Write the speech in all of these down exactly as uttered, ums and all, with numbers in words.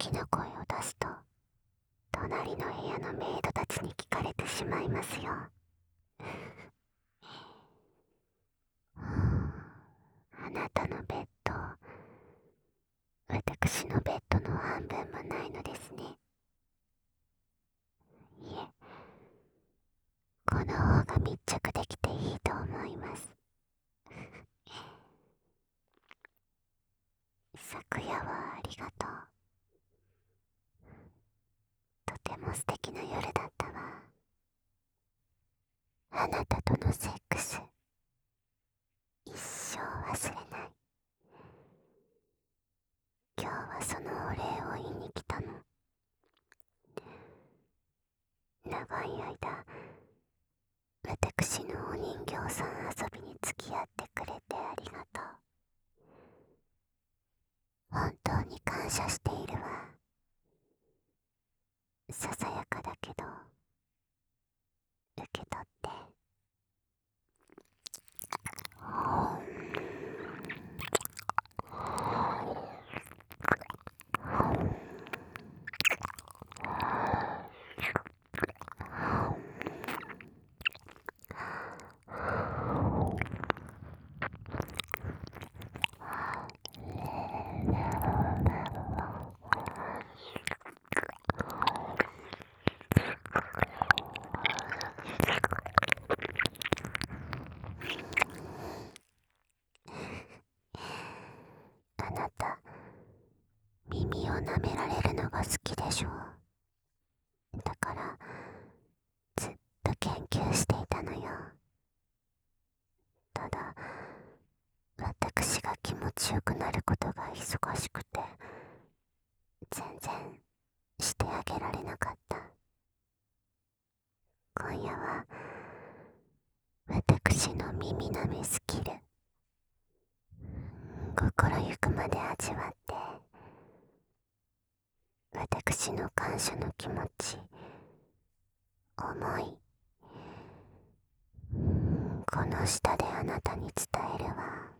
きな声を出すと隣の部屋のメイドたちに聞かれてしまいますよ。あなたのベッド、私のベッドの半分もないのですね。いえ、この方が密着できていいと思います。昨夜はありがとう。とても素敵な夜だったわ。あなたとのセックス、一生忘れない。今日はそのお礼を言いに来たの。長い間、私のお人形さん遊びに付き合ってくれてありがとう。本当に感謝しているわ。ささやかだけど、受け取って。あなた、耳を舐められるのが好きでしょ。だからずっと研究していたのよ。ただ私が気持ちよくなることが忙しくて全然してあげられなかった。今夜は私の耳舐めスキル、心ゆくまで味わって、私の感謝の気持ち、思い、この舌であなたに伝えるわ。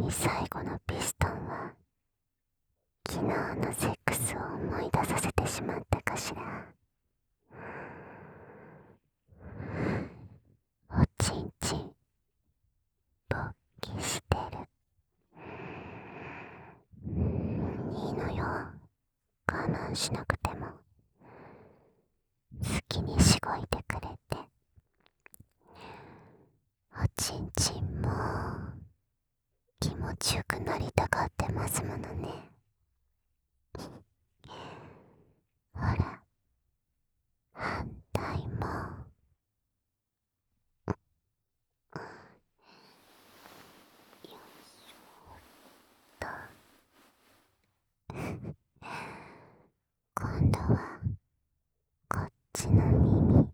に最後のピストンは昨日のセックスを思い出させてしまったかしら。おちんちん勃起してる。いいのよ、我慢しなくても好きにしごいてくれて。おちんちんも気持ちよくなりたがってますものね。ほら、反対も。よいしょと。今度はこっちの耳。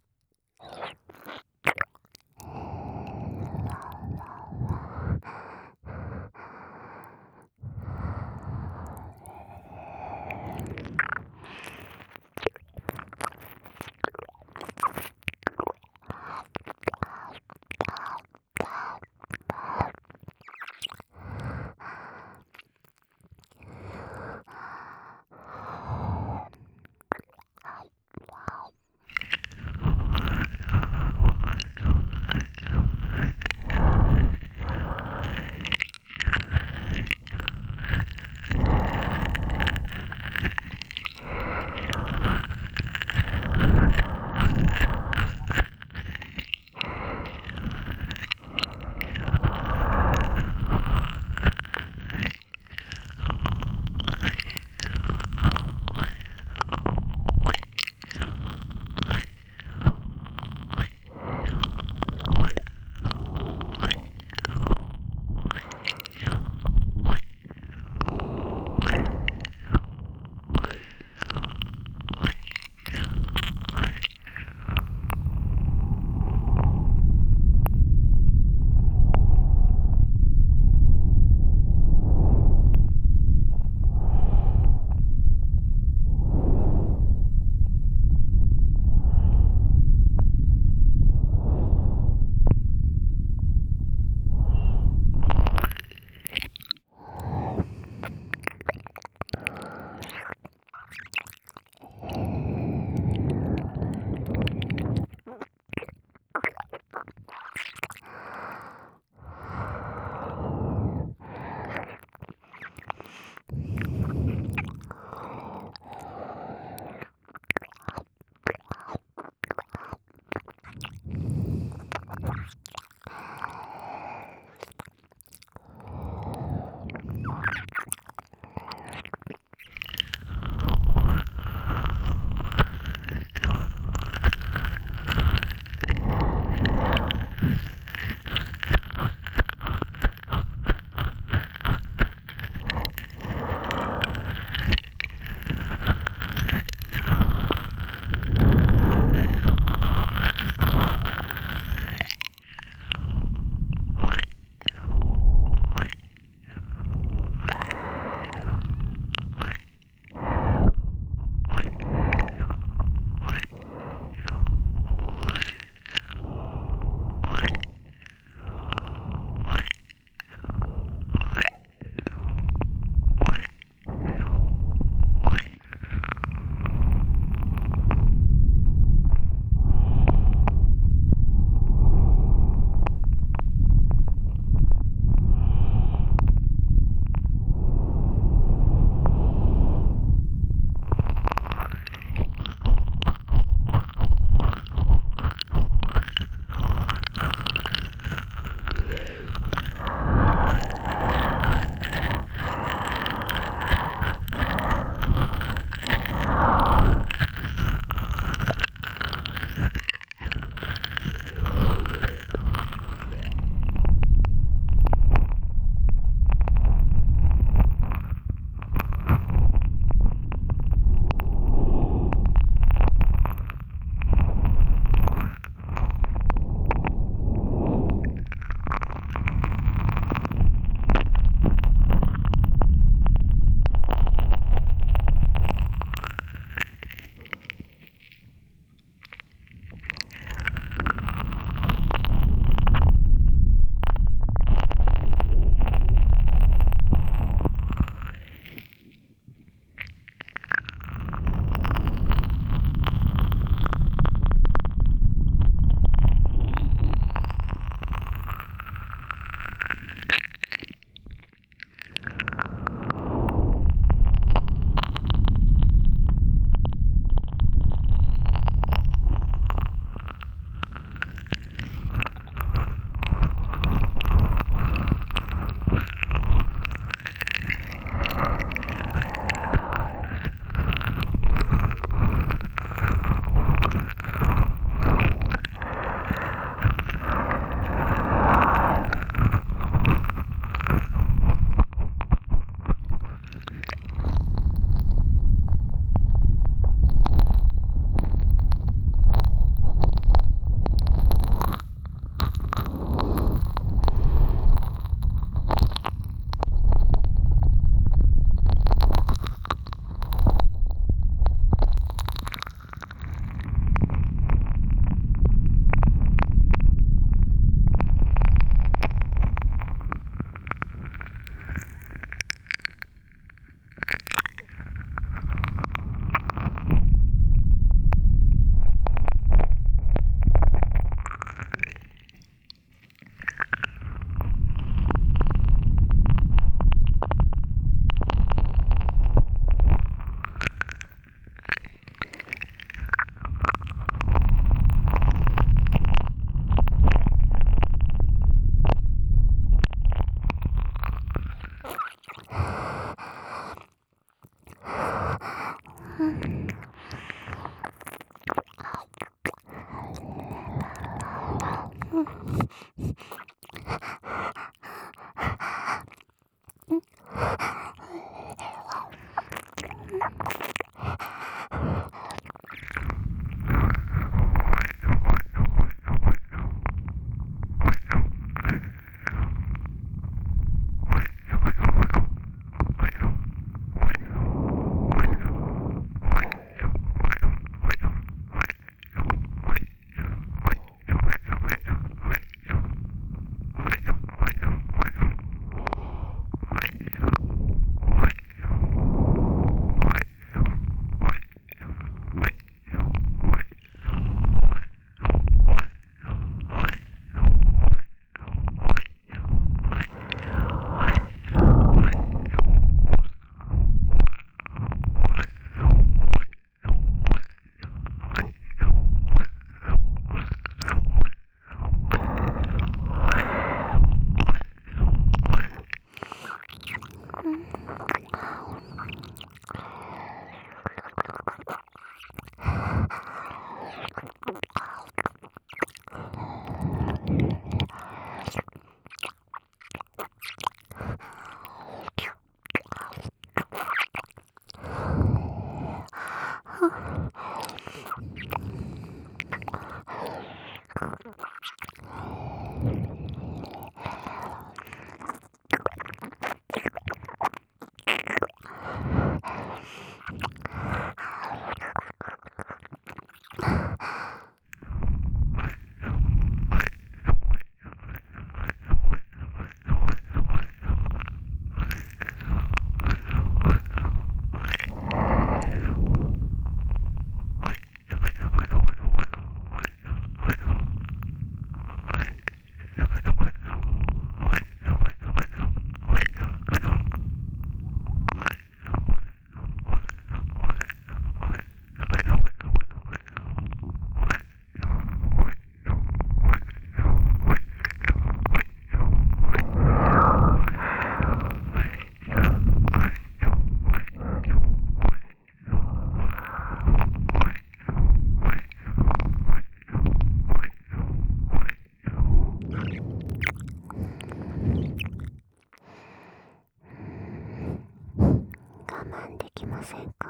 ませんか？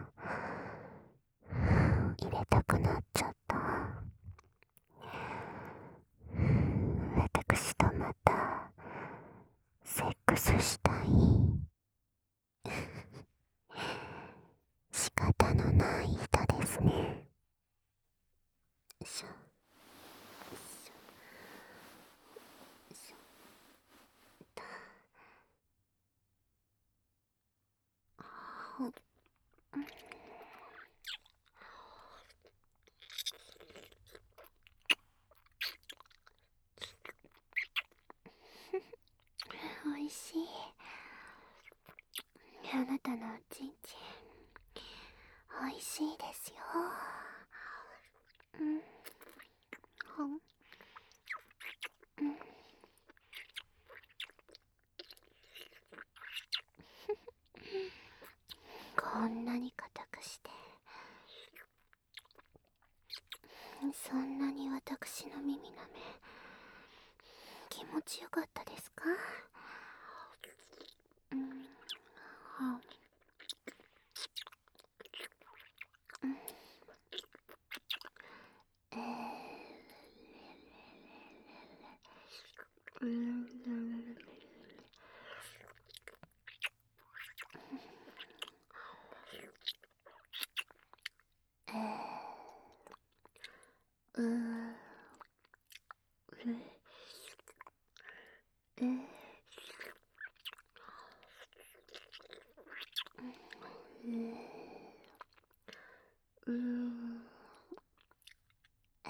入れたくなっちゃった。私とまたセックスしたい。仕方のない人ですね。よいしょよいしょよいしょと。ほっおいしい。あなたのおちんちんおいしいですよ。うんほんうんこんなに硬くしてそんなに私の耳なめ気持ちよかったですか？うんはうんえーうんえーうーうえうーえ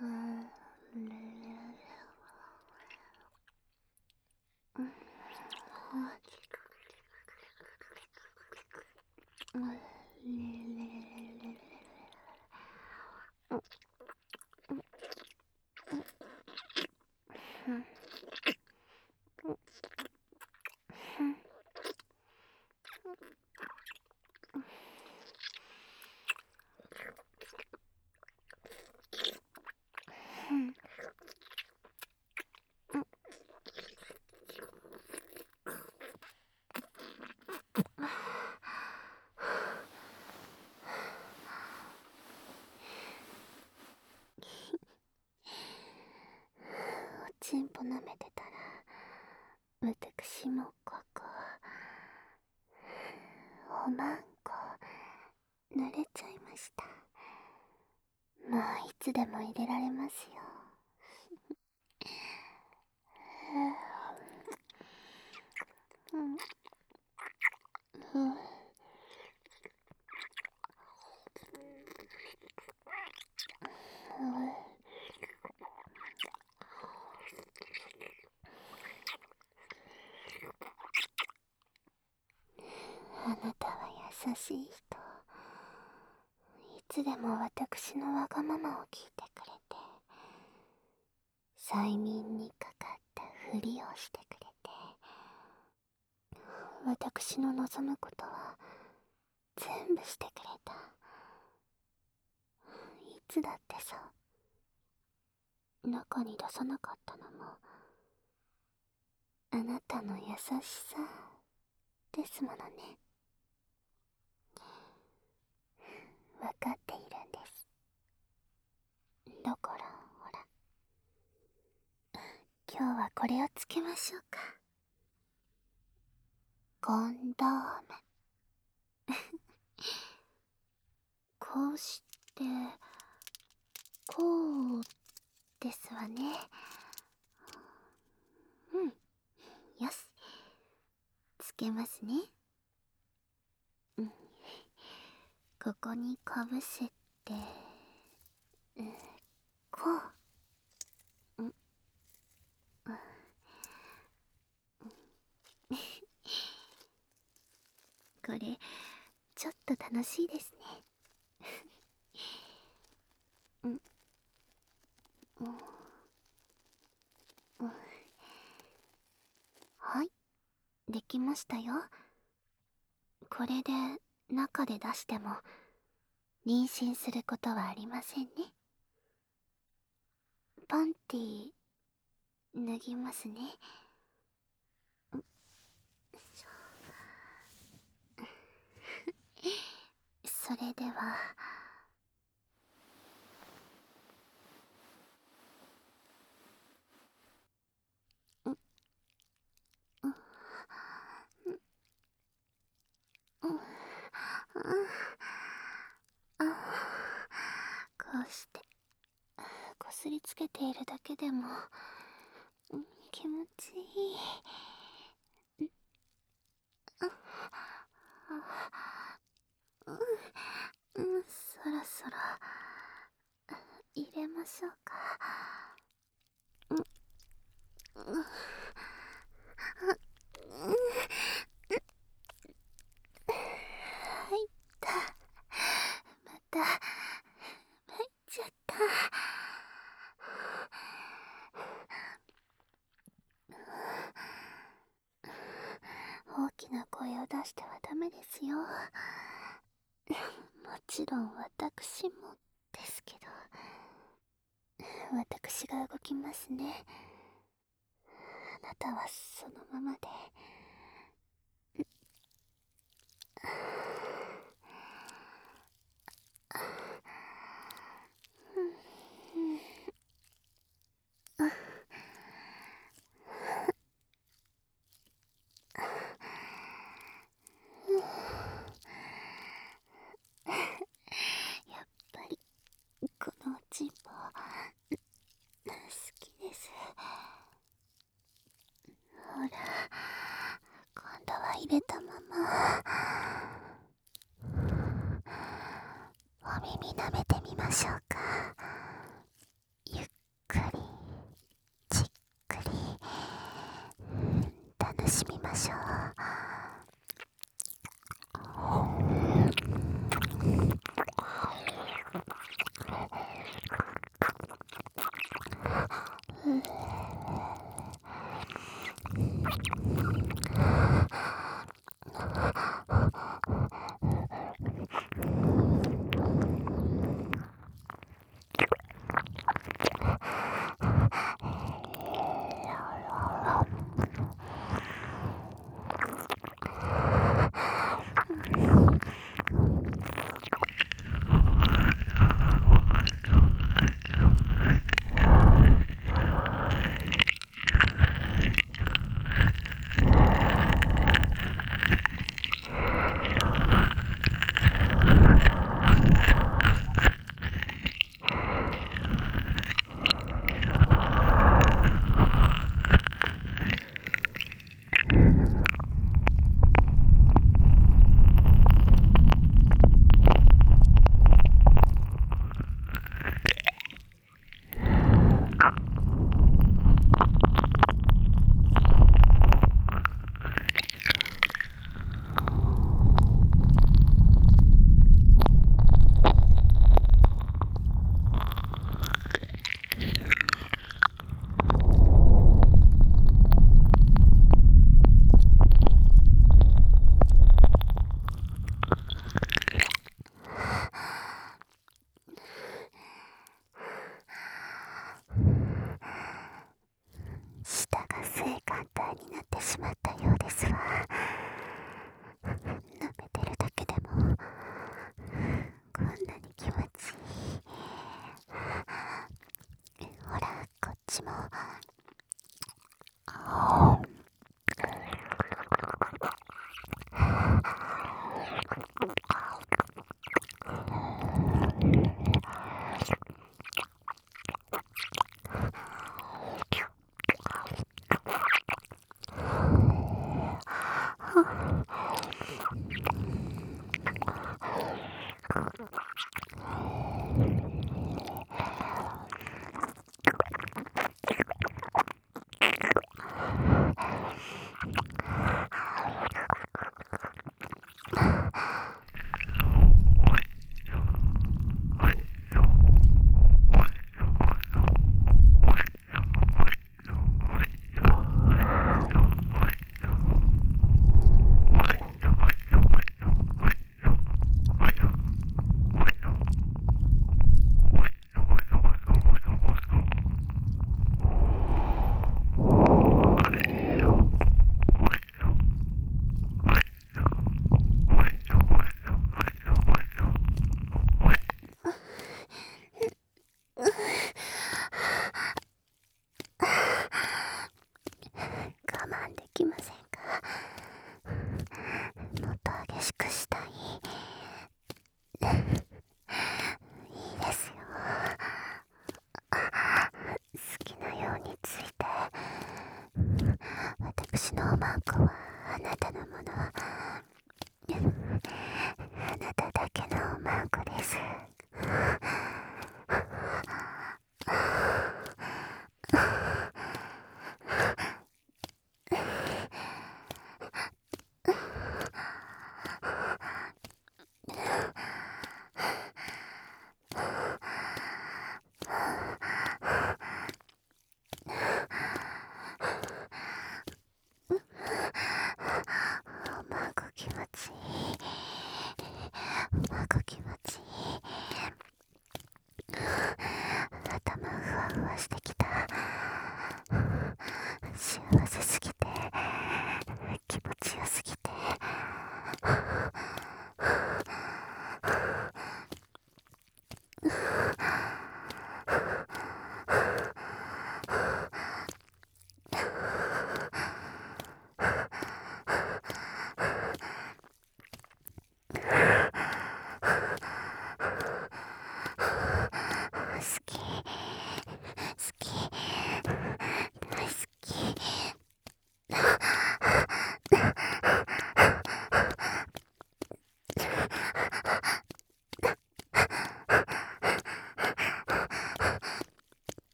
ちんぽ舐めてたら私もここおまんこ濡れちゃいました。もういつでも入れられますよ。うんうんあなたは優しい人。いつでも私のわがままを聞いてくれて、催眠にかかったふりをしてくれて、私の望むことは全部してくれた。いつだってさ、中に出さなかったのもあなたの優しさですものね。わかっているんです。だからほら、今日はこれをつけましょうか。コンドーム。こうしてこうですわね。うん、よし、つけますね。うん、ここにかぶせて、うん、こう、うん、うんこれちょっと楽しいですね。うん、うん、うん、はい、できましたよ。これで中で出しても妊娠することはありませんね。パンティ脱ぎますね。それではうんうんうんあこうしてこすりつけているだけでも気持ちいい。うん、うん、そろそろ入れましょうか。うん、うん、入った。また入っちゃった。大きな声を出してはダメですよ。もちろん私もですけど、私が動きますね。あなたはそのままで。やっぱりこのおちんぽ好きです。ほら、今度は入れたままお耳舐めてみましょうか。よ舌が性感帯になってしまったようですわ。舐めてるだけでもこんなに気持ちいい。ほらこっちも。我慢できませんか？もっと激しくしたい。いいですよ。好きなようについて。私のマークはあなたのもの。あなただけのマークです。マーク気持ちいい。マーク気持ちいい。頭ふわふわしてきた。幸せすぎて気持ちよすぎて。好き好き。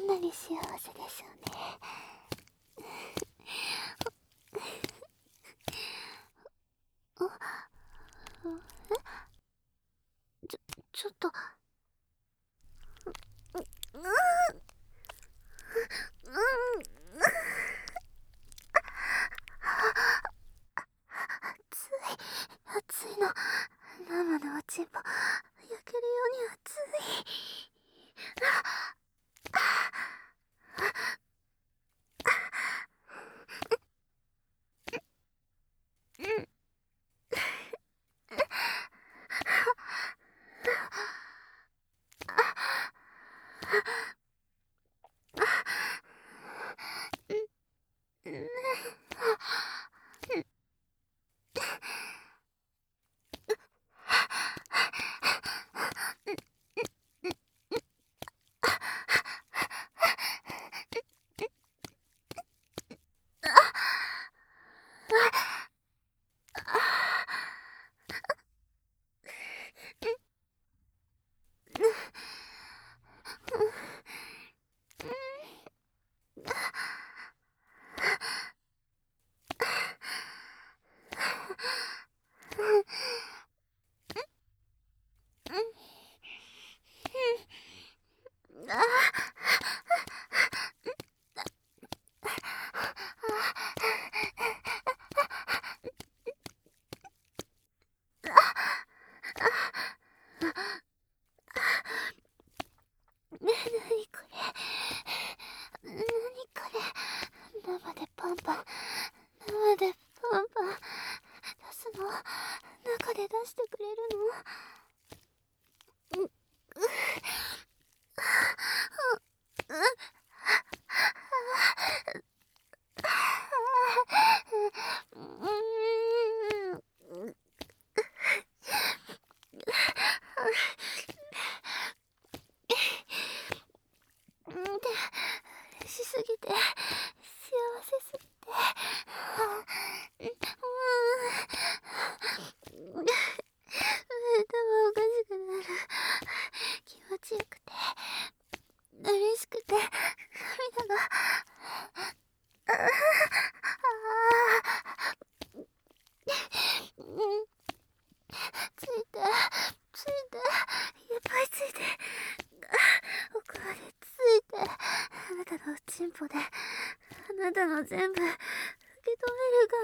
んなに幸せでしょうね。あ、え、ちょ、ちょっと、うん、うん、うん、熱い、熱いの。生のおちんぽ、焼けるように熱い。うん。うん。なにこれ、なにこれ、生でパンパン、生でパンパン出すの、中で出してくれるの？う、う、う、う、うん、で、嬉しすぎて、幸せすぎて、うん、頭おかしくなる。気持ちよくて、嬉しくて、涙が、ああ、うん、ついて、ついて、いっぱいついて、奥までついて、あなたのおちんぽで、あなたの全部、受け止めるから、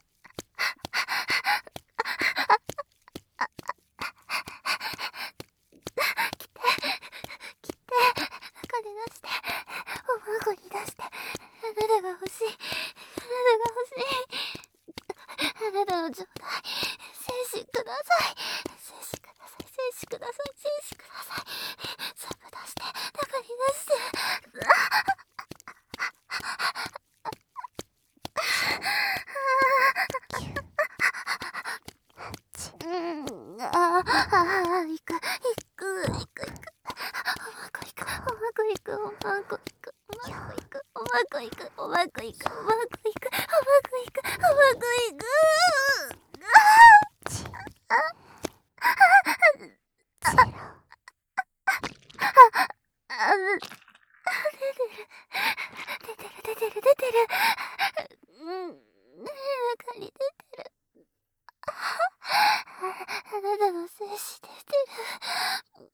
切って、中で出して、おまんこに出して、あなたが欲しい、あなたが欲しい、あなたの状態、精子ください、精子ください、精子ください、精子ください、全部出して、中に出して、うん、ああ、ああ、行く、行く、行く、行く。おまんこ行く、おまんこ行く、おまんこ行く、おまんこ行く、おまんこ行く、おまんこ行く、おまんこ行く、おまんこ行く、おまんこ行く。あ、出てる、出てる、出てる。うん、中に出てる。あなたの精子出てる。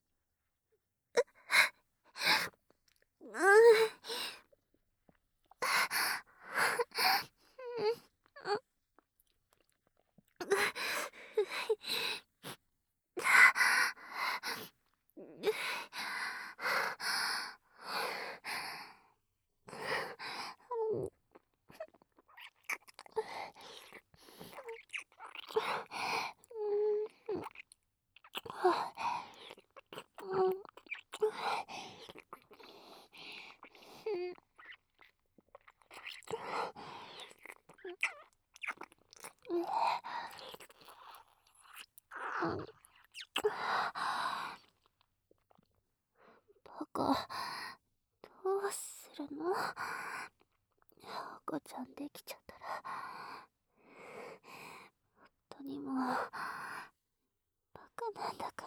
うん。バカ、どうするの？赤ちゃんできちゃったら、本当にもう、バカなんだか